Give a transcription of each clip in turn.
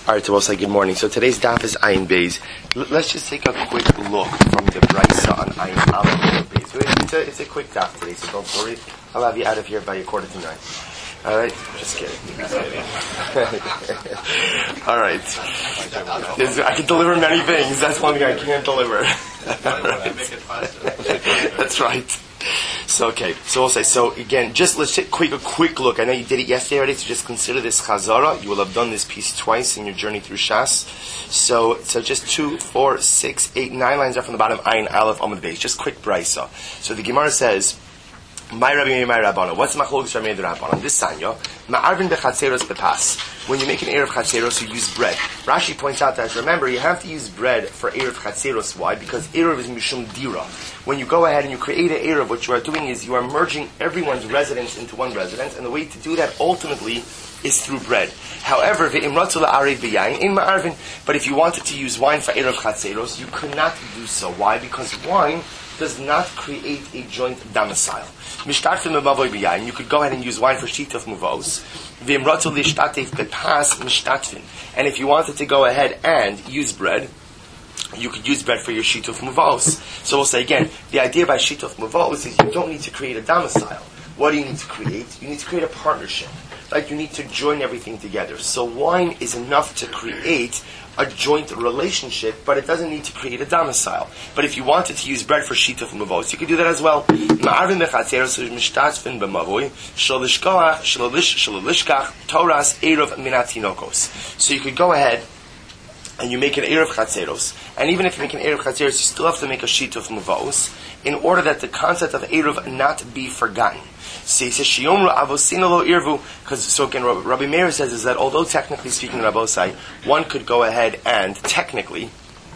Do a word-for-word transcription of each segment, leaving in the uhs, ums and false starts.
All right, so we'll say good morning. So today's daf is Ayin Beis. L- let's just take a quick look from the Brisa on Ayin Aleph Beis. It's a, it's a quick daf today, so don't worry. I'll have you out of here by a quarter to nine. All right, just kidding. Just kidding. All right, There's, I can deliver many things. That's one thing I can't deliver. Right. That's right. So okay, so we'll say, so again, just let's take quick, a quick look. I know you did it yesterday already, so just consider this Chazara. You will have done this piece twice in your journey through Shas. So, so just two, four, six, eight, nine lines up from the bottom, Ayin Aleph Amud Beis. Just quick Brisa. So the Gemara says, My Rabbi Meir, my Rabbana. What's Machlokes Rabbi Meir the Rabbana? This Sanya, Ma'arvin bechatzeros bepas. When you make an erev chatzeros, you use bread. Rashi points out that, remember, you have to use bread for erev chatzeros. Why? Because erev is mishum dira. When you go ahead and you create an erev, what you are doing is you are merging everyone's residence into one residence, and the way to do that ultimately is through bread. However, ve'imratzu la'arev b'yayin in ma'arvin. But if you wanted to use wine for erev chatzeros, you could not do so. Why? Because wine does not create a joint domicile. Mishtatfin b'mavoy b'yayin. You could go ahead and use wine for shituf muvos. V'imratzu l'ishtatef b'pas mishtatfin. And if you wanted to go ahead and use bread, you could use bread for your shituf muvos. So we'll say again, the idea by shituf muvos is you don't need to create a domicile. What do you need to create? You need to create a partnership. Like you need to join everything together. So wine is enough to create a joint relationship, but it doesn't need to create a domicile. But if you wanted to use bread for shituf muvos, you could do that as well. Ma'arvin bechatzeros mishtatzvin b'mavoy shalishkach shalishkach toras erev minatinokos. So you could go ahead and you make an erev chatzeros, and even if you make an erev chatzeros, you still have to make a shituf muvos in order that the concept of erev not be forgotten. So he says, Shiyomru avosina lo irvu, because so again, Rabbi Meir says is that although technically speaking, Rabbosai, one could go ahead and technically,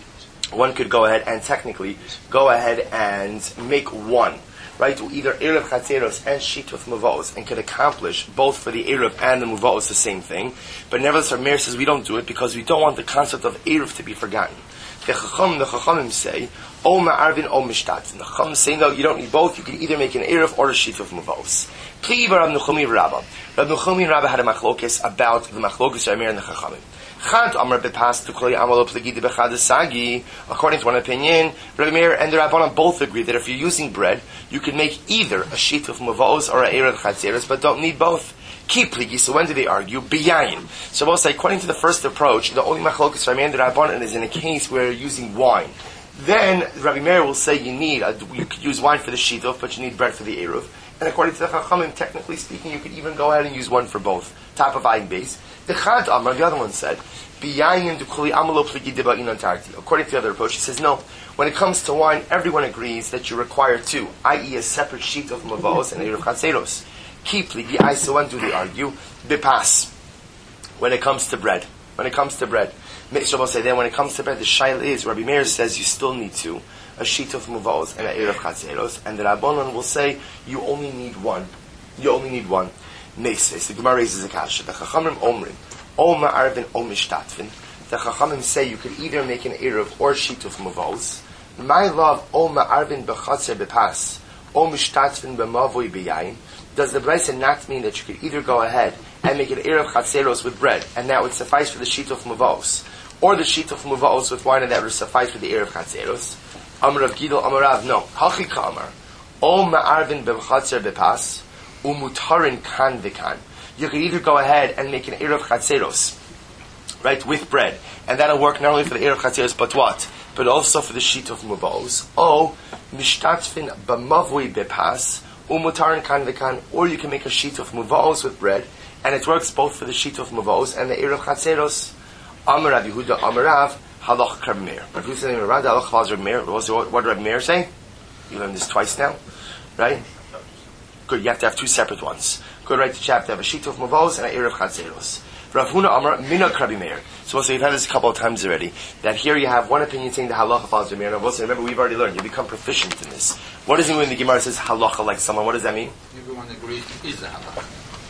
one could go ahead and technically go ahead and make one, right? Either erev chatzeros and shituf muvos, and could accomplish both for the erev and the muvos the same thing. But nevertheless, Rabbi Meir says we don't do it because we don't want the concept of erev to be forgotten. The Chacham, the Chachamim say, O ma'arvin, O mishtatzin. The Chachamim say, no, you don't need both. You can either make an erev or a shituf muvos. Pli Rab Nuchumi Rabba. Rab Nuchumi and Rabba had a machlokes about the machlokes Rabbi Meir and the Chachamim. Chad Amar bepas to kol amalo plagid bechad sagi. According to one opinion, Rabbi Meir and the Rabbanan both agree that if you're using bread, you can make either a shituf muvos or a erev chatzeros, but don't need both. Keep pligi. So when do they argue? Biyayin. So we'll say, according to the first approach, the only machlokes Rabbi Meir and the Rabbanan is in a case where you're using wine. Then Rabbi Meir will say you need a, you could use wine for the shituf, but you need bread for the eruv. And according to the Chachamim, technically speaking, you could even go ahead and use one for both. Top of Ayin Beis. The Chad Amar, the other one said, Biyayin dukuli amalo pligi deba inon tarti. According to the other approach, he says no. When it comes to wine, everyone agrees that you require two, that is, a separate sheet of mavos and eruv chatzeros. Keep pligi. I so when do they argue? Bipas. When it comes to bread, when it comes to bread. So we'll say then when it comes to bread, the shail is, Rabbi Meir says you still need two, a sheet of muvos and an erev chatzeros, and the Rabbanon will say you only need one. You only need one. Meses. The Gemara raises a kasha. The Chachamim omrim, o ma'arvin o mishtatvin. The Chachamim say you could either make an erev or sheet of muvos. My love, o ma'arvin bechatzer bepas, o mishtatvin b'mavoy b'yayin. Does the Brisa not mean that you could either go ahead and make an erev chatzeros with bread, and that would suffice for the sheet of muvos, or the sheet of muvos with wine, and that would suffice for the erev chatzeros? Amar Rav Gidol, Amar Rav, no. Hachi Kamar, O ma'arvin b'chatzer bepas, umutarin kan v'kan. You could either go ahead and make an erev chatzeros, right, with bread, and that'll work not only for the erev chatzeros, but what? But also for the sheet of muvos. O mishtatfin b'mavui bepas, umutarin kan v'kan. Or you can make a sheet of muvos with bread, and it works both for the sheet of muvos and the erev chatzeros. Amar Rav Yehuda, Amar Rav, halach Rabbi Meir. Rabbi Yehuda saying around halach follows Rabbi Meir. What did Rabbi Meir say? You learned this twice now, right? Good. You have to have two separate ones. Good. Right. You have to have a sheet of mavos and an erev chatzeros. Rav Huna Amar Minak Rabbi Meir. So we'll say we've had this a couple of times already. That here you have one opinion saying the halacha follows Rabbi Meir. And we'll say, remember we've already learned. You become proficient in this. What does it mean when the Gemara says halacha like someone? What does that mean? Everyone agrees it is the halacha.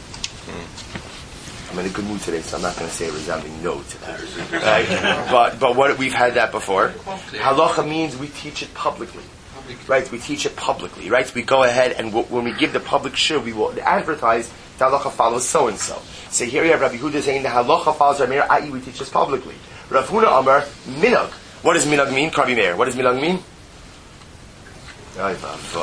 Hmm. I'm in a good mood today, so I'm not going to say a resounding no to that. Right? But but what we've had that before. Halacha means we teach it publicly. Right? We teach it publicly. Right? We go ahead and w- when we give the public shir, we will advertise The halacha follows so and so. So here you have Rabbi Huda saying the halacha follows Rabbi Meir, that is we teach this publicly. Rav Huna Amar, minag. What does minag mean? Rabbi Meir. What does minag mean? Alright.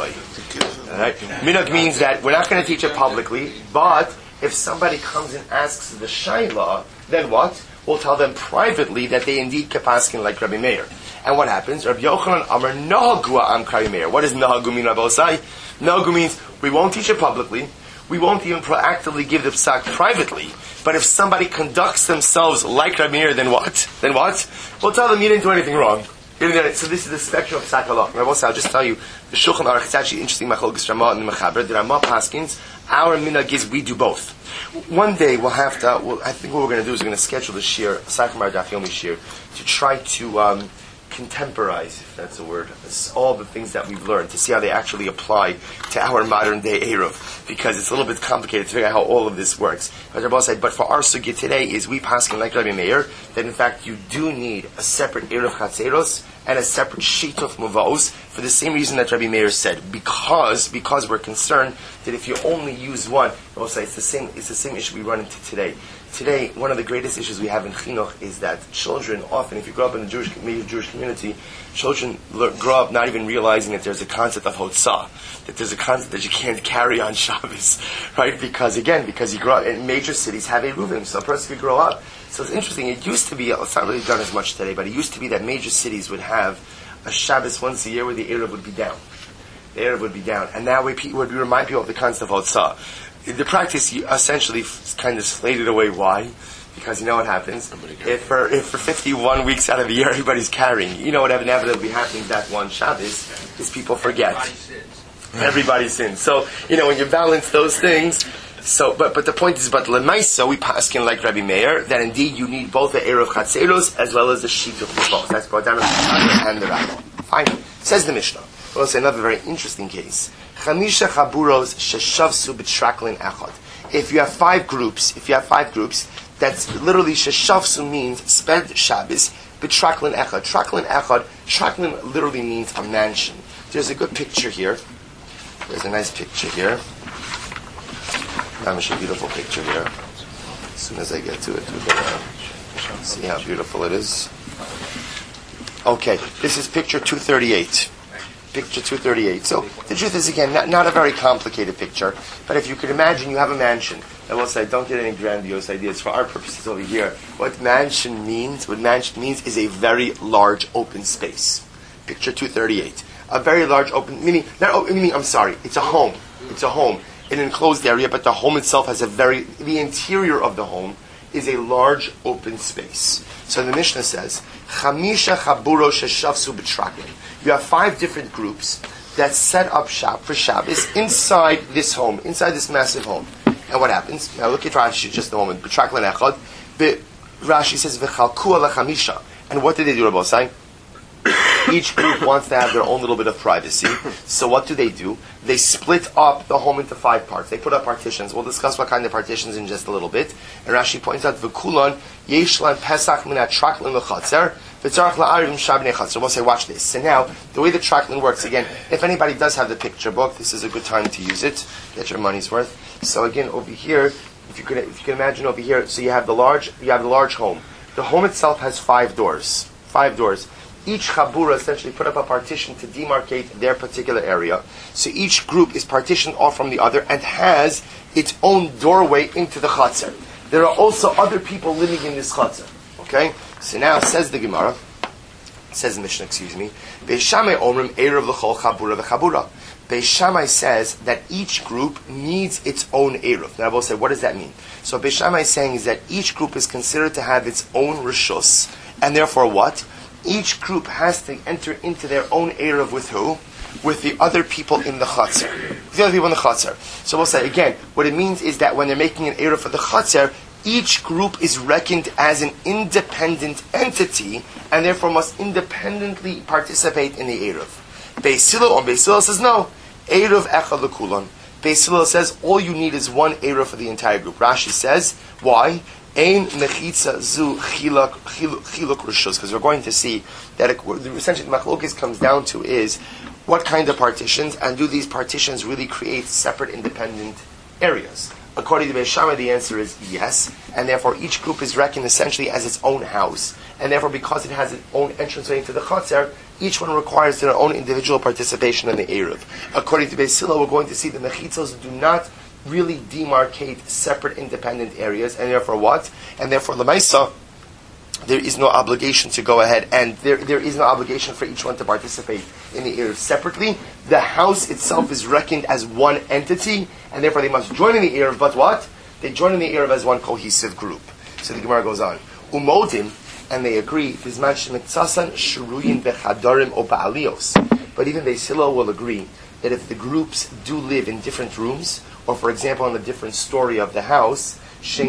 Minag means that we're not going to teach it publicly, but if somebody comes and asks the shayla, then what? We'll tell them privately that they indeed keep asking like Rabbi Meir. And what happens? Rabbi Yochanan Amar Nahagu am Rabbi Meir. What does Nahagu mean, Rabbi Osai? Nahagu means we won't teach it publicly, we won't even proactively give the psak privately, but if somebody conducts themselves like Rabbi Meir, then what? Then what? We'll tell them you didn't do anything wrong. So this is the spectrum of psak halach. Rabbi Osai, I'll just tell you, the Shulchan Aruch, it's actually interesting, Machlokes Ramah and the Mechaber, the Ramah Paskins, our minhag is we do both. One day we'll have to, we'll, I think what we're going to do is we're going to schedule a shir, Sachmar Daf Yomi shir, to try to um, contemporize, if that's a word, all the things that we've learned, to see how they actually apply to our modern day Eruv, because it's a little bit complicated to figure out how all of this works. As Rabbi said, but for our sugya today is we paskin like Rabbi Meir, that in fact you do need a separate Eruv Chatzeros and a separate Shituf Muvaos for the same reason that Rabbi Meir said, because because we're concerned that if you only use one, Rabbi say it's the same it's the same issue we run into today. Today, one of the greatest issues we have in chinuch is that children often, if you grow up in a Jewish, major Jewish community, children grow up not even realizing that there's a concept of hotzah, that there's a concept that you can't carry on Shabbos, right? Because again, because you grow up in major cities have eruvim, so a person could grow up. So it's interesting. It used to be, it's not really done as much today, but it used to be that major cities would have a Shabbos once a year where the eruv would be down. The eruv would be down, and now we would remind people of the concept of hotzah. The practice you essentially kind of slated away. Why? Because you know what happens? If for, if for fifty-one weeks out of the year everybody's carrying, you know what inevitably happens that one Shabbos is people forget. Everybody sins. So, you know, when you balance those things, so, but, but the point is, but Lemaisa, we paskin like Rabbi Meir, that indeed you need both the Eruv Chatzeros as well as the Sheet of Mavos. That's brought down and the Rambam. Fine. Says the Mishnah. We'll say another very interesting case. Chamisha chaburos sheshavsu b'traklin echad. If you have five groups, if you have five groups, that's literally sheshavsu means spend Shabbos b'traklin echad. Traklin echad, traklin literally means a mansion. There's a good picture here. There's a nice picture here. There's a beautiful picture here. As soon as I get to it, we're gonna see how beautiful it is. Okay, this is picture two thirty-eight. Picture two thirty-eight. So the truth is, again, not, not a very complicated picture, but if you could imagine you have a mansion, I will say, don't get any grandiose ideas. For our purposes over here, what mansion means, what mansion means is a very large open space. Picture two thirty-eight. A very large open, meaning, not open, meaning, I'm sorry, it's a home. It's a home. An enclosed area, but the home itself has a very, the interior of the home is a large open space. So the Mishnah says, Chamisha chaburo sheshavsu b'traklin. You have five different groups that set up shop for Shabbos inside this home, inside this massive home. And what happens? Now look at Rashi just a moment. B'traklin echad. Rashi says, v'chalku ala chamisha. And what did they do, Rabbi Osai? Each group wants to have their own little bit of privacy. So what do they do? They split up the home into five parts. They put up partitions. We'll discuss what kind of partitions in just a little bit. And Rashi points out, V'kulon yeshlan pesach min ha-traklin l'chatzer v'tzarach la'arim shabnei chatzer. We'll say, watch this. So now, the way the traklin works, again, if anybody does have the picture book, this is a good time to use it. Get your money's worth. So again, over here, if you could, if you can imagine over here, so you have the large, you have the large home. The home itself has five doors. Five doors. Each chabura essentially put up a partition to demarcate their particular area. So each group is partitioned off from the other and has its own doorway into the chatzar. There are also other people living in this chatzar. Okay? So now says the Gemara, says the Mishnah, excuse me, Beis Shammai omrim erev l'chol chabura v'chabura. Beis Shammai says that each group needs its own erev. Now I will say, what does that mean? So Beis Shammai is saying is that each group is considered to have its own rishus, and therefore what? Each group has to enter into their own erev with who? With the other people in the chatzar. The other people in the chatzar. So we'll say again, what it means is that when they're making an erev for the chatzar, each group is reckoned as an independent entity, and therefore must independently participate in the erev. Beis Hillel on Beis Hillel says no. Erev echad l'kulon. Beis Hillel says all you need is one erev for the entire group. Rashi says why? Ein mechitza zu chiluk chiluk rishos, because we're going to see that it, essentially the machlokes comes down to is what kind of partitions, and do these partitions really create separate independent areas? According to Beis Shammai, the answer is yes, and therefore each group is reckoned essentially as its own house, and therefore because it has its own entranceway into the Chatzar, each one requires their own individual participation in the Eruv. According to Beis Hillel, we're going to see the mechitzos do not really demarcate separate independent areas, and therefore what? And therefore Lemaisa, there is no obligation to go ahead, and there there is no obligation for each one to participate in the Eruv separately. The house itself is reckoned as one entity, and therefore they must join in the Eruv, but what? They join in the Eruv as one cohesive group. So the Gemara goes on. Umodim, and they agree, but even Beis Hillel will agree that if the groups do live in different rooms, or for example on a different story of the house, so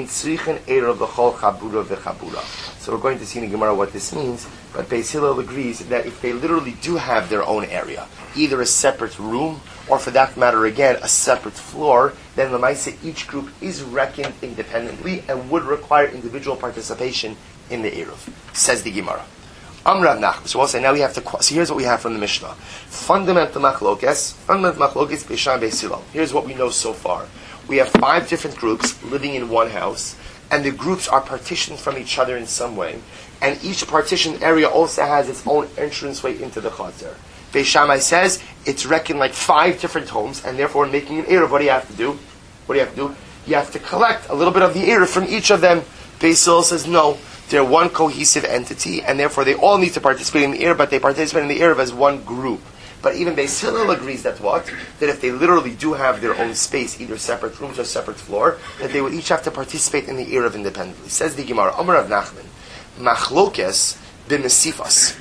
we're going to see in the Gemara what this means, but Beis Hillel agrees that if they literally do have their own area, either a separate room, or for that matter again, a separate floor, then Lemaisa, each group is reckoned independently and would require individual participation in the Eruv. Says the Gemara. Amrav Nachman. So we'll say now we have to. So here's what we have from the Mishnah. Fundamental machlokes. Fundamental machlokes Beis Shammai Beis Hillel. Here's what we know so far. We have five different groups living in one house, and the groups are partitioned from each other in some way, and each partitioned area also has its own entranceway into the Chatzar. Beis Shammai says it's reckoned like five different homes, and therefore in making an Eruv, what do you have to do? What do you have to do? You have to collect a little bit of the Eruv from each of them. Beis Hillel says no. They're one cohesive entity, and therefore they all need to participate in the Eruv, but they participate in the Eruv as one group. But even Beis Hillel agrees that what? That if they literally do have their own space, either separate rooms or separate floor, that they would each have to participate in the Eruv independently. Says the Gemara, Amar Rav Nachman, Machlokes b'mesifas.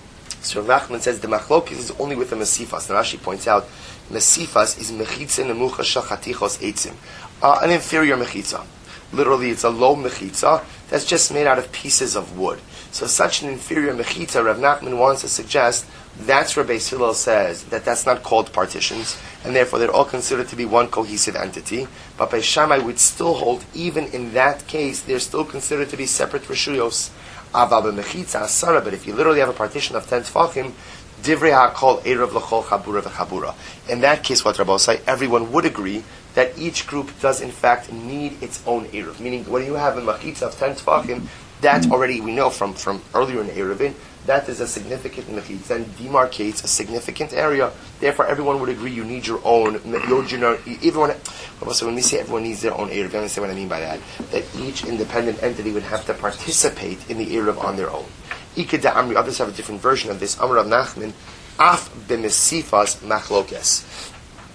So Rav Nachman says the machlokes is only with the mesifas. Now Rashi points out, mesifas is mechitza nemucha shel chatichos eitzim, uh, an inferior mechitza. Literally, it's a low mechitza that's just made out of pieces of wood. So such an inferior mechitza, Rav Nachman wants to suggest, that's where Beis Hillel says that that's not called partitions, and therefore they're all considered to be one cohesive entity. But Beis Shammai would still hold, even in that case, they're still considered to be separate reshuyos. Aval b'mechitza asara, but if you literally have a partition of ten tefachim, divrei ha'kol erev l'chol chabura v'chabura. In that case, what Rabbi say, everyone would agree that each group does in fact need its own eruv. Meaning, when you have a mechitza of ten tefachim, that already we know from, from earlier in Eruvin, that is a significant mechitza and demarcates a significant area. Therefore, everyone would agree you need your own. Your, everyone, so when we say everyone needs their own eruv, you understand what I mean by that? That each independent entity would have to participate in the eruv on their own. Ikeda Amri, others have a different version of this. Amar Rav Nachman, af b'mesifas machlokes.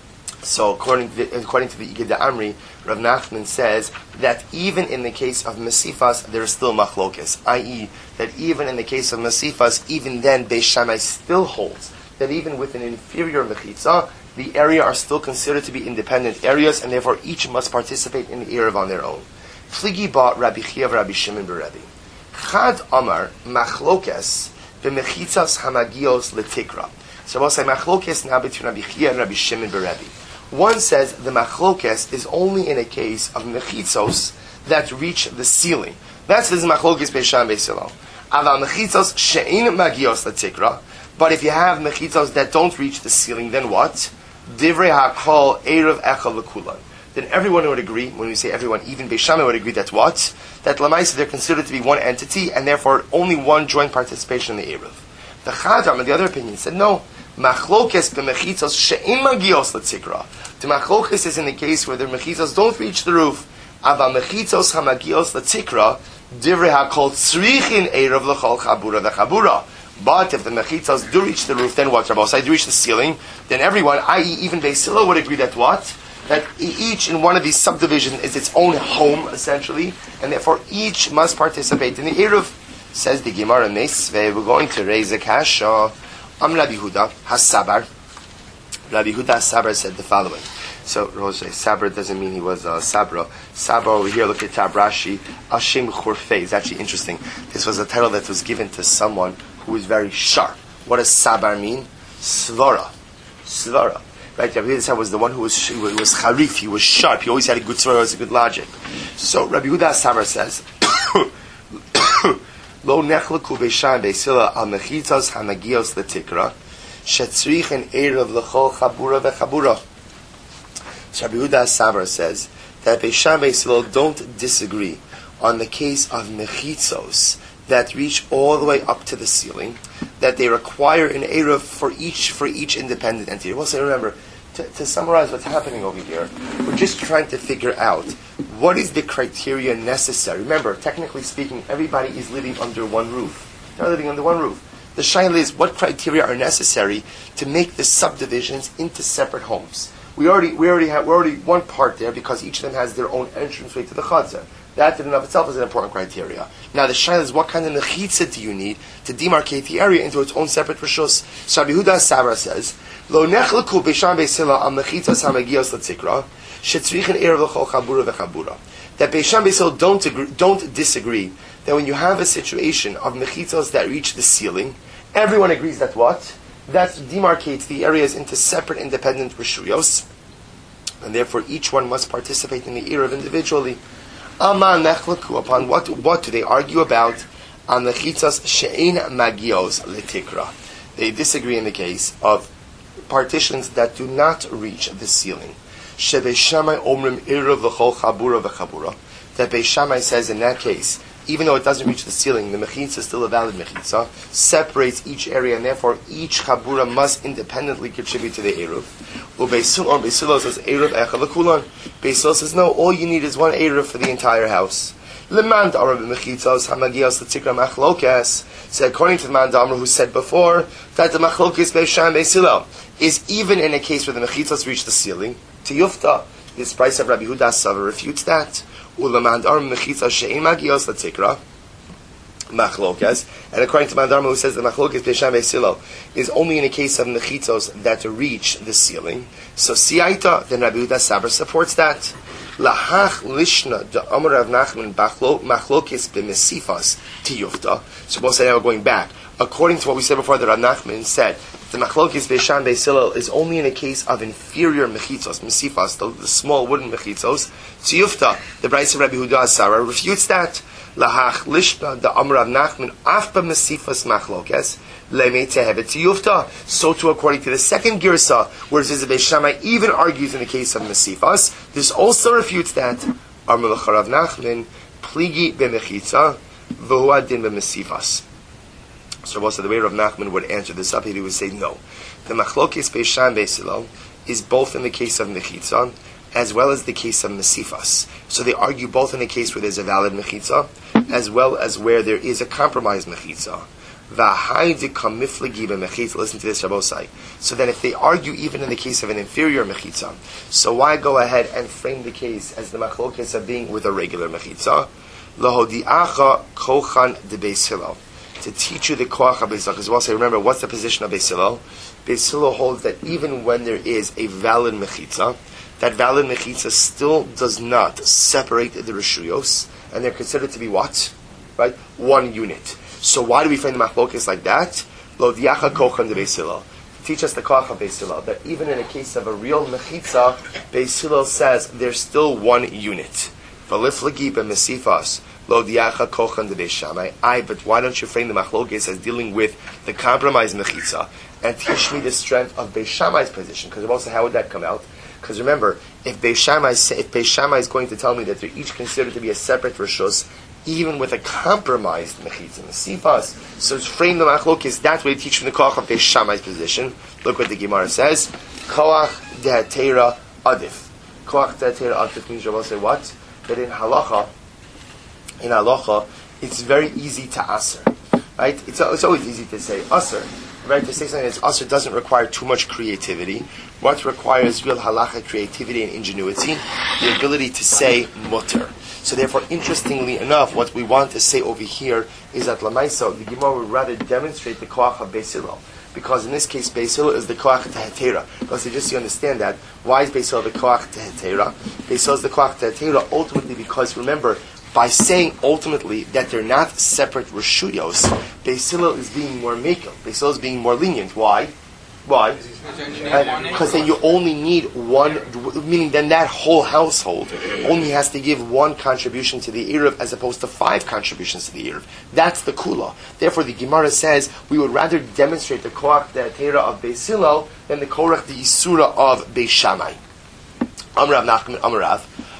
So according to the, according to the Ikeda Amri, Rav Nachman says that even in the case of mesifas, there is still machlokes, that is, that even in the case of mesifas, even then Beis Shammai still holds that even with an inferior mechitza, the area are still considered to be independent areas, and therefore each must participate in the eruv on their own. Pligi ba Rabbi Chiya Rabbi Shimon beRebbi. Chad Amar machlokes b'mechitzas hamagios letikra. So we'll say machlokes now between Rabbi Chiya and Rabbi Shimon beRebbi. One says the machlokes is only in a case of mechitzos that reach the ceiling. That's the machlokes Beis Shammai Beis Hillel. Aval mechitzos she'in magios letikra. But if you have mechitzos that don't reach the ceiling, then what? Divrei hakol erev echad lekulan. Then everyone would agree, when we say everyone, even Beis Shammai would agree that what? That Lamaisa, they're considered to be one entity, and therefore only one joint participation in the Eruv. The Chadam, and the other opinion, said no. Machlokes b'mechitzos she'in magios letikra. The machlokes is in the case where the mechitzos don't reach the roof. Ava mechitzos hamagios letikra, divrei hakol tzrichin erev l'chol chabura v'chabura. But if the mechitzos do reach the roof, then what? Rabbi Osai do reach the ceiling, then everyone, that is even Beis Hillel, would agree that what? That each in one of these subdivisions is its own home, essentially, and therefore each must participate in the Eruv. Says the Gemara Meisvei, we're going to raise a kasha. Am Rabbi Huda Hasabar. Rabbi Huda Hasabar said the following. So, Roshe, Sabar doesn't mean he was a uh, Sabra. Sabar over here, look at Tabrashi. Ashim Churfei is actually interesting. This was a title that was given to someone who was very sharp. What does Sabar mean? Svara. Svara. Right, Rabbi Huda was the one who was he was, was charif, he was sharp, he always had a good svara, always a good logic. So Rabbi Huda Hasabar says, Lo nechlaku Beis Shammai Beis Hillel al mechitzos hamagios letikra shetzrichen erev l'chol chabura v'chabura. So Rabbi Huda Hasabar says that Beis Shammai Beis Hillel don't disagree on the case of mechitzos that reach all the way up to the ceiling, that they require an eruv for each for each independent entity. Also, remember, to, to summarize what's happening over here, we're just trying to figure out what is the criteria necessary. Remember, technically speaking, everybody is living under one roof. They're living under one roof. The shaila is what criteria are necessary to make the subdivisions into separate homes. We already we already have we're already one part there because each of them has their own entranceway to the chazar. That in and of itself is an important criteria. Now the shaila is what kind of mechitza do you need to demarcate the area into its own separate rishus? So Rabbi Yehuda Sabra says, Lo nechleku Beis Shammai Beis Hillel al mechitzas hamagios letzikra shetzrichen erev l'chol chabura v'chabura. That Beis Shammai Beis Hillel don't agree, don't disagree that when you have a situation of mechitzos that reach the ceiling, everyone agrees that what? That demarcates the areas into separate independent rishuyos, and therefore each one must participate in the erev individually. Aman nechlaku, upon what what do they argue about? On mechitzos she'ein magios letikra. They disagree in the case of partitions that do not reach the ceiling. Shebeis Shammai omrim erev l'chol chabura v'chabura. That Beis Shammai says in that case, even though it doesn't reach the ceiling, the mechitza is still a valid mechitza, separates each area, and therefore each chabura must independently contribute to the eruv. Beis Hillel says eruv echad l'kulan. Beis Hillel says no, all you need is one eruv for the entire house. Leman da'amar b'mechitzos hamagios l'tikra machlokes. So according to the man da'amar who said before that the machlokes Beis Shammai Beis Hillel is even in a case where the mechitzos reach the ceiling. To Yufta, this price of Rabbi Yehuda Sava refutes that. And according to Mandarma, who says the machlokes Beis Shammai Beis Hillel is only in a case of mechitzos that reach the ceiling. So siaita, then Rabbi Yehuda Sabra supports that. Lahach lishna de Amar Rav Nachman machlokes b'mesifas tiyufta. So we'll say now we're going back. According to what we said before, that Rav Nachman said the machlokes Beis Shammai Beis Hillel is only in a case of inferior mechitzos, mesifas, the, the small wooden mechitzos. Tiyufta, the Brayse of Rabbi Yehuda Sarah refutes that. Lahach lishna the Amar Rav Nachman afba mesifas machlokes lemei tehevet tiyufta. So too, according to the second girsa, where it says Beis Shammai even argues in the case of mesifas, this also refutes that. Amar l'cha Rav Nachman pligi b'mechitza v'hu adin b'mesifas. So also the way Rav Nachman would answer this up, he would say no. The machlokes Beis Shammai Beis Hillel is both in the case of mechitza as well as the case of mesifas. So they argue both in the case where there's a valid mechitza as well as where there is a compromised mechitza. Listen to this, Rabbosai. So then if they argue even in the case of an inferior mechitza, so why go ahead and frame the case as the machlokes of being with a regular mechitza? Lahodi'acha kochan de Beis Hillel. To teach you the koach of Beis Hillel, because we'll say, remember, what's the position of Beis Hillel? Beis Hillel holds that even when there is a valid mechitza, that valid mechitza still does not separate the reshuyos, and they're considered to be what? Right? One unit. So why do we find the machlokes like that? Lo diacha kochan de Beis Hillel. Teach us the koach of Beis Hillel, that even in a case of a real mechitza, Beis Hillel says there's still one unit. V'liflagi b'mesifas. Lo diacha kochan de Beis Shammai. Aye, but why don't you frame the machlokes as dealing with the compromised mechitza and teach me the strength of Beis Shammai's position? Because also, how would that come out? Because remember, if Beis Shammai if Beis Shammai is going to tell me that they're each considered to be a separate rishus, even with a compromised mechitza mesifas, so it's frame the machlokes that way to teach me the koach of Beis Shammai's position. Look what the Gemara says: koach dehatera adif. Koach dehatera adif means you will say what? That in halacha. In halacha, it's very easy to aser, right? It's, it's always easy to say aser, right? To say something that's aser doesn't require too much creativity. What requires real halacha creativity and ingenuity, the ability to say mutter. So therefore, interestingly enough, what we want to say over here is that Lamaisa, the Gemara would rather demonstrate the koach of Beis Hillel, because in this case, Beis Hillel is the koach tehetera. Because just so you understand that, why is Beis Hillel the koach tehetera? Beis Hillel is the koach tehetera ultimately because, remember, by saying ultimately that they're not separate reshuyos, Beis Hillel is being more mekel. Beis Hillel is being more lenient. Why? Why? Because then you only need one, meaning then that whole household only has to give one contribution to the Eruv as opposed to five contributions to the Eruv. That's the Kula. Therefore the Gemara says we would rather demonstrate the Koach the Atera of Beis Hillel than the Korach the Yisura of Beis Shammai. Amrav Nachman Amrav.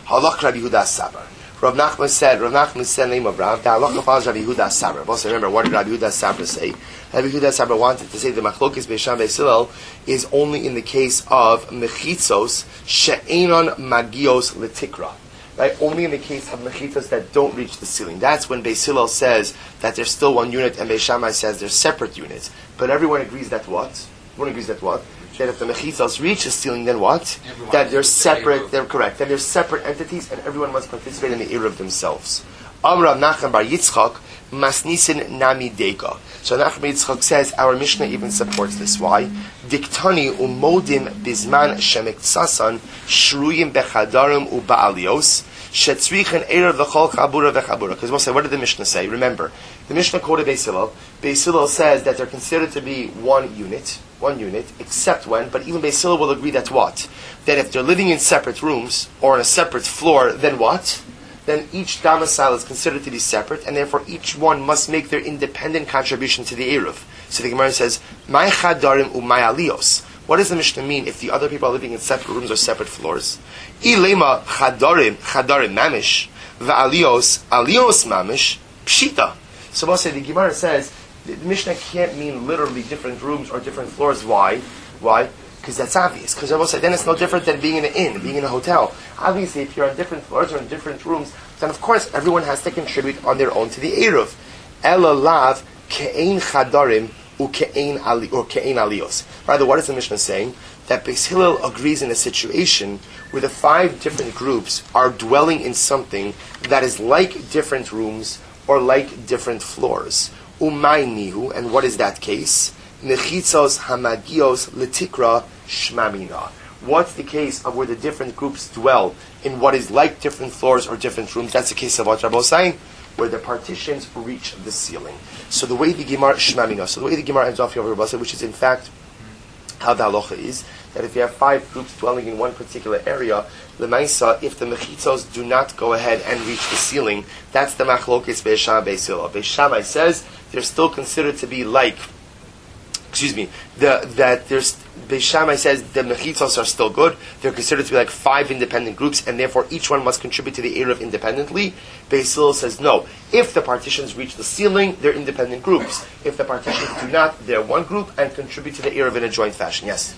Halach Rabbi Yehuda Sabar. Rav Nachman said, Rav Nachman said, name of Rav, the halacha follows Rabbi Yehuda Sabar. Also remember, what did Rabbi Yehuda Sabar say? Rabbi Yehuda Sabar wanted to say the machlokes Beisham Beis Hillel is only in the case of mechitzos she'enon magios letikra. Right? Only in the case of mechitzos that don't reach the ceiling. That's when Beis Hillel says that there's still one unit, and Beis Shammai says there's separate units. But everyone agrees that what? Everyone agrees that what? That if the mechitzos reach the ceiling, then what? Everyone that they're separate. They're correct. That they're separate entities, and everyone must participate in the eruv themselves. Amrav Nachman bar Yitzchak masnisin nami deka. So Nachman Yitzchak says our Mishnah even supports this. Why? Diktani umodim bizman shemiksasan shruyim bechadarim uba'alios shetzrichen erev v'chol chabura v'chabura. Because we'll say, what did the Mishnah say? Remember, the Mishnah quoted Beis Hillel. Beis Hillel says that they're considered to be one unit. One unit, except when, but even Beis Hillel will agree that what? That if they're living in separate rooms, or on a separate floor, then what? Then each domicile is considered to be separate, and therefore each one must make their independent contribution to the Eruv. So the Gemara says, Mai chadarim u mai aliyos. What does the Mishnah mean if the other people are living in separate rooms or separate floors? Ilema chadarim, chadarim mamish, va'aliyos, aliyos mamish, pshita. So we'll say the Gemara says, the Mishnah can't mean literally different rooms or different floors. Why? Why? Because that's obvious. Because I will say, then it's no different than being in an inn, being in a hotel. Obviously, if you're on different floors or in different rooms, then of course everyone has to contribute on their own to the Eruv. Ela lav ke'ein chadarim u ke'ein ali or ke'ein aliyos. Rather, what is the Mishnah saying? That Beis Hillel agrees in a situation where the five different groups are dwelling in something that is like different rooms or like different floors. Umay nihu, and what is that case? Mechitzos hamagios letikra shmamina. What's the case of where the different groups dwell in what is like different floors or different rooms? That's the case of what Rabbi was saying, where the partitions reach the ceiling. So the way the Gemara shmamina, so the way the Gemara ends off here, which is in fact how the halacha is, that if you have five groups dwelling in one particular area, l'maisa, if the mechitzos do not go ahead and reach the ceiling, that's the machlokes Beis Shammai Beis Hillel. Beis Shammai says they're still considered to be like, excuse me, the, that there's, Beis Shammai says the mechitzos are still good. They're considered to be like five independent groups, and therefore each one must contribute to the Eruv independently. Beis Hillel says no. If the partitions reach the ceiling, they're independent groups. If the partitions do not, they're one group and contribute to the Eruv in a joint fashion. Yes?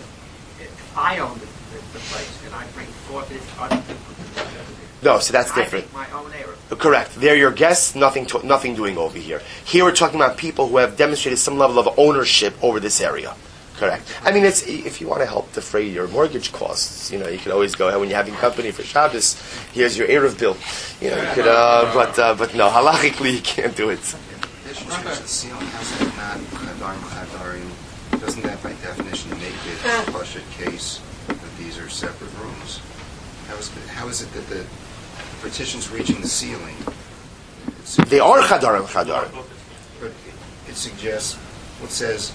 If I own the, the, the place, can I bring forth this other people to the No, so that's I different. my own Eruv. Correct. They're your guests, nothing to, nothing doing over here. Here we're talking about people who have demonstrated some level of ownership over this area. Correct. I mean, it's if you want to help defray your mortgage costs, you know, you can always go ahead when you're having company for Shabbos. Here's your Eruv bill. You know, you could, uh, but uh, but no, halachically you can't do it. The ceiling has not chadarim chadarim. Doesn't that by definition make it a pashut case that these are separate rooms? How is it, how is it that the partitions reaching the ceiling? They are chadarim chadarim. But it, it suggests what says.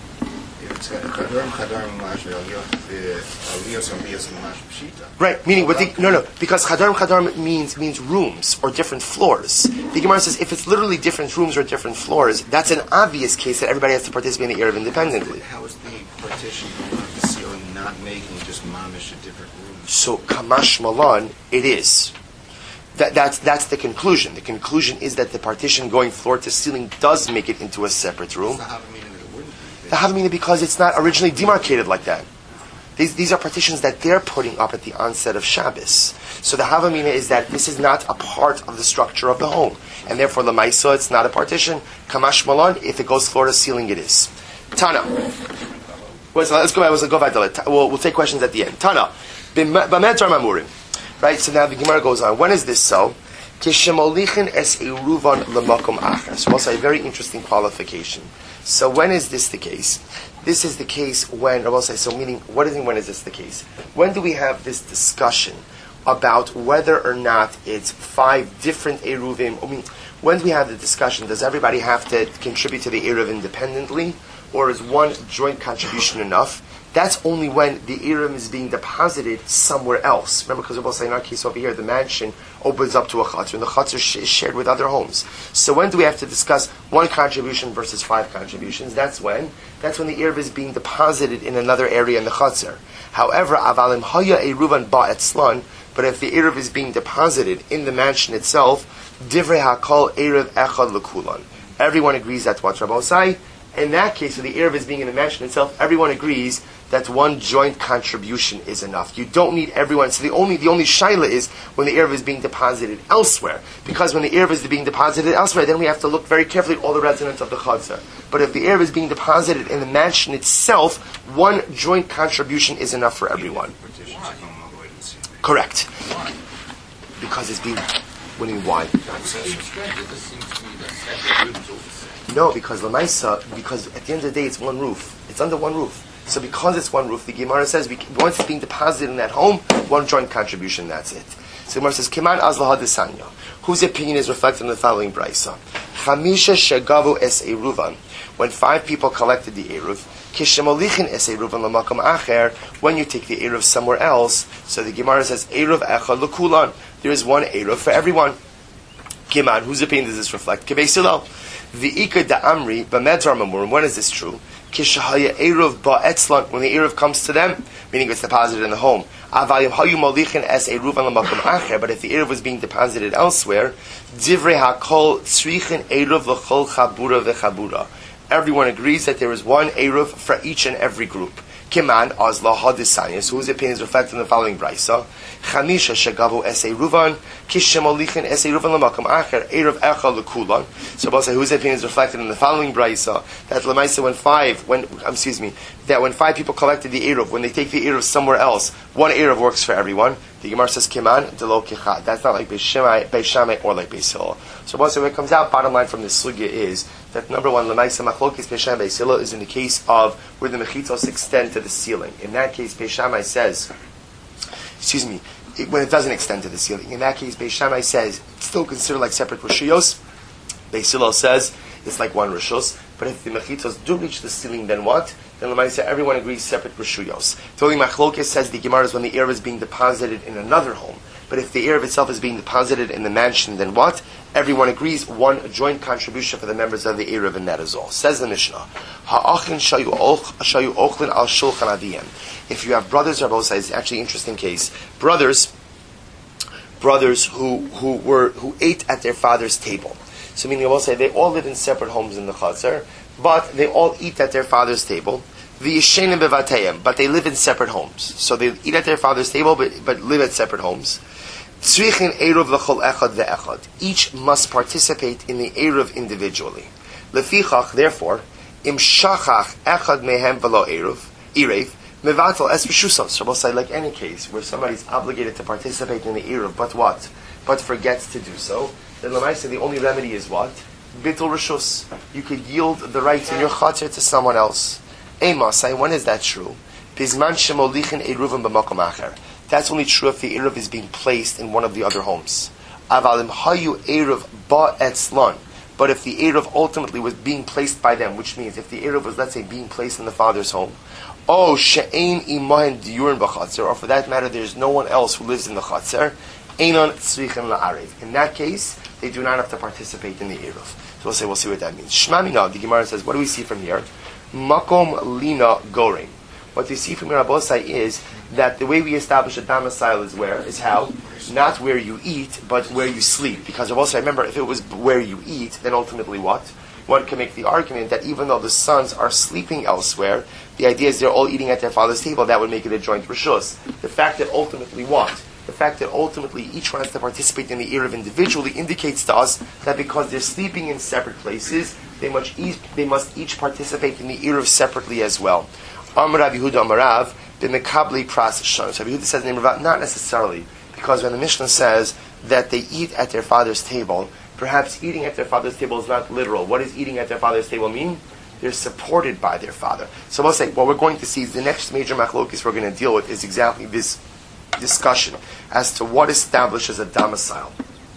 Right, meaning what the, no no because chadarim chadarim means means rooms or different floors. The Gemara says if it's literally different rooms or different floors, that's an obvious case that everybody has to participate in the Eruv independently. How is the partition going up the ceiling not making just mamish a different room? So kamash malan, it is. That, that's that's the conclusion. The conclusion is that the partition going floor to ceiling does make it into a separate room. The Havamina because it's not originally demarcated like that. These these are partitions that they're putting up at the onset of Shabbos. So the Havamina is that this is not a part of the structure of the home, and therefore the Maisa it's not a partition. Kamash Malan, if it goes floor to ceiling, it is. Tana. Well, so let's go back. Let's go back to it. We'll, we'll take questions at the end. Tana. B'metar mamurim. Right. So now the Gemara goes on. When is this so? Kishemolichin es eruvan lemakom achas. We'll say a very interesting qualification. So when is this the case? This is the case when, I will say, so meaning, what do you mean when is this the case? When do we have this discussion about whether or not it's five different Eruvim? I mean, when do we have the discussion, does everybody have to contribute to the Eruv independently? Or is one joint contribution enough? That's only when the Eruv is being deposited somewhere else. Remember, because we'll say in our case over here, the mansion opens up to a chutzner, and the chutzner is shared with other homes. So when do we have to discuss one contribution versus five contributions? That's when. That's when the Eruv is being deposited in another area in the chutzner. However, avalim haya eruvan ba'etzlan, But if the Eruv is being deposited in the mansion itself, Divrei HaKol Eruv Echad L'Kulan. Everyone agrees that's what Rabbi Osai. In that case, if the Eruv is being in the mansion itself, everyone agrees that one joint contribution is enough. You don't need everyone. So the only the only shaila is when the Eruv is being deposited elsewhere. Because when the Eruv is being deposited elsewhere, then we have to look very carefully at all the residents of the Chatzar. But if the Eruv is being deposited in the mansion itself, one joint contribution is enough for everyone. Correct. Why? Because it's being... What do you mean, why? Each vendor just seems to be the separate rooms over. No, because Lamaisa, because at the end of the day, it's one roof. It's under one roof. So because it's one roof, the Gemara says, we, once it's being deposited in that home, one joint contribution, that's it. So the Gemara says, Kiman Azlaha Desanya. Whose opinion is reflected in the following brisa? Chamisha Shegavu Es Eruvan. When five people collected the Eruv, Kishemolichin Es Eruvan Lamakam Acher, when you take the Eruv somewhere else, so the Gemara says, Eruv Echad L'Kulan. There is one Eruv for everyone. Kiman, whose opinion does this reflect? Kevei Silal. V'ika da'amri b'medrar mamurim. When is this true? Kishahaya eruv ba'etzlan. When the eruv comes to them, meaning it's deposited in the home. Avayim hayu molichin es eruv an l'makom acher. But if the eruv was being deposited elsewhere, divrei hakol tzrichin eruv l'chol chabura v'chabura. Everyone agrees that there is one eruv for each and every group. Kiman azla hadisanyas, whose opinion is reflected in the following brisa. Chamisha shegavu es eruvan, kishemolichin es eruvan l'makom acher, eruv echa l'kulan. So we'll say whose opinion is reflected in the following brisa, that lemaisa when five, when um, excuse me, that when five people collected the eruv, when they take the eruv somewhere else, one eruv works for everyone. The Gemara says kiman delo kichad. That's not like Beis Shammai or like Beis Hillel. So we'll say when it comes out, bottom line from this sugya is that number one, lemaisa machlokes Beis Shammai Beis Hillel is in the case of where the mechitzos extend to the ceiling. In that case, Beis Shammai says, excuse me, it, when it doesn't extend to the ceiling. In that case, Beis Shammai says it's still considered like separate rishuyos. Beis Hillel says it's like one rishus. But if the mechitzos do reach the ceiling, then what? Then Lamaisa, everyone agrees separate rishuyos. The only machlokes says the Gemara is when the eruv is being deposited in another home. But if the eruv itself is being deposited in the mansion, then what? Everyone agrees one joint contribution for the members of the eruv, and that is all. Says the Mishnah, Ha'achin shayu ochlin al shulchan aviyem. If you have brothers, Rabbi Osai, it's actually an interesting case. Brothers, brothers who who were who ate at their father's table. So meaning, I will say, they all live in separate homes in the Chatzar, but they all eat at their father's table. V'yishenim bevateyim, but they live in separate homes. So they eat at their father's table, but, but live at separate homes. Tzrichin eruv l'chol echad ve'echad. Each must participate in the eruv individually. Lefichach, therefore, im shachach echad mehem v'lo eruv, erev, mevatel es v'shusos. So we'll say, like any case, where somebody's obligated to participate in the eruv, but what? But forgets to do so. Then Lamaisa, the only remedy is what? Bitul Rishus. You could yield the rights in your chatzir to someone else. Eimasai, when is that true? Bizman shemolichin eruvim b'makom acher. That's only true if the eruv is being placed in one of the other homes. Avalim hayu eruv ba'etzlan. But if the eruv ultimately was being placed by them, which means if the eruv was, let's say, being placed in the father's home, oh she'ein imahin diyurin b'chatzir, or for that matter, there's no one else who lives in the chatzir, einon tzrichin la'arev. In that case, they do not have to participate in the eruv. So we'll say, we'll see what that means. Shma mina, the Gemara says, what do we see from here? Makom lina goring. What we see from here, Rabosai, is that the way we establish a domicile is where? Is how? Not where you eat, but where you sleep. Because Rabosai, remember, if it was where you eat, then ultimately what? One can make the argument that even though the sons are sleeping elsewhere, the idea is they're all eating at their father's table, that would make it a joint rishus. The fact that ultimately what? The fact that ultimately each one has to participate in the eruv individually indicates to us that because they're sleeping in separate places, they must each, they must each participate in the eruv separately as well. Amar Rav Yehuda Amarav b'mekabli pras shon. So Rav Yehuda says not necessarily, because when the Mishnah says that they eat at their father's table, perhaps eating at their father's table is not literal. What does eating at their father's table mean? They're supported by their father. So we'll say what we're going to see is the next major machlokes we're going to deal with is exactly this discussion as to what establishes a domicile.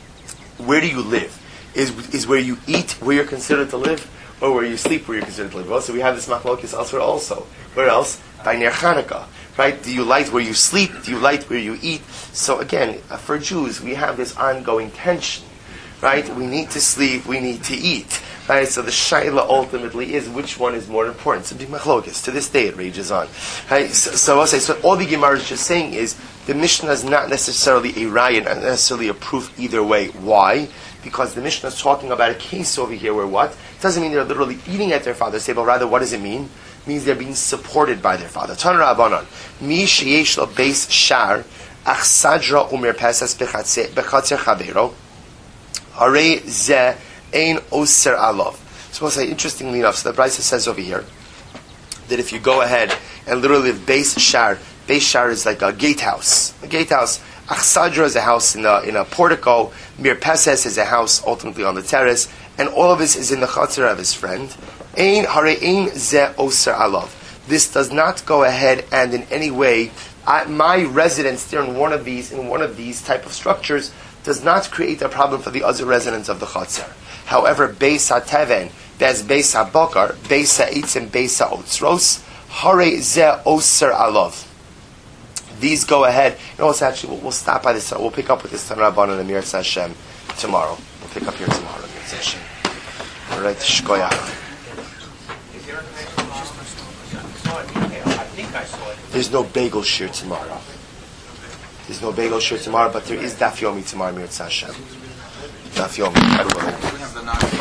Where do you live? Is is where you eat where you're considered to live, or where you sleep where you're considered to live? Well, so we have this machlokes elsewhere also. Where else? By Ner Chanukah. Right? Do you light where you sleep? Do you light where you eat? So again, for Jews, we have this ongoing tension. Right? We need to sleep, we need to eat. Right? So the shaila ultimately is which one is more important. So big machlokes. To this day it rages on. Right? So, so I'll say, so all the Gemara is just saying is the Mishnah is not necessarily a raya, not necessarily a proof either way. Why? Because the Mishnah is talking about a case over here where what? It doesn't mean they're literally eating at their father's table, rather what does it mean? It means they're being supported by their father. Tan Rabbanan, mi sheyesh lo beis shar, ach sadra umer pesas bechatzer chavero, hare ze ein oser alav. So we'll say, interestingly enough, so the Brisa says over here, that if you go ahead and literally live beis shar, beis shar is like a gatehouse. A gatehouse. Achsadra is a house in a, in a portico. Mir Peses is a house ultimately on the terrace. And all of this is in the chatzar of his friend. Ein hare ein ze oser alav. This does not go ahead and in any way, I, my residence there in one of these, in one of these type of structures, does not create a problem for the other residents of the chatzar. However, beis hateven, that's beis habakar, beis ha'itzim, beis ha'otzros, hare ze oser alav. These go ahead. And also, actually, we'll, we'll stop by this. We'll pick up with this Tan Rabbanan and Amir Hashem tomorrow. We'll pick up here tomorrow. Amir Hashem. All right, shkoyach. Is there a connection? I saw it in email. I think I saw it. There's no bagel shir tomorrow. There's no bagel shir tomorrow, but there is daf yomi tomorrow. Amir Hashem. Daf yomi. We have the nine.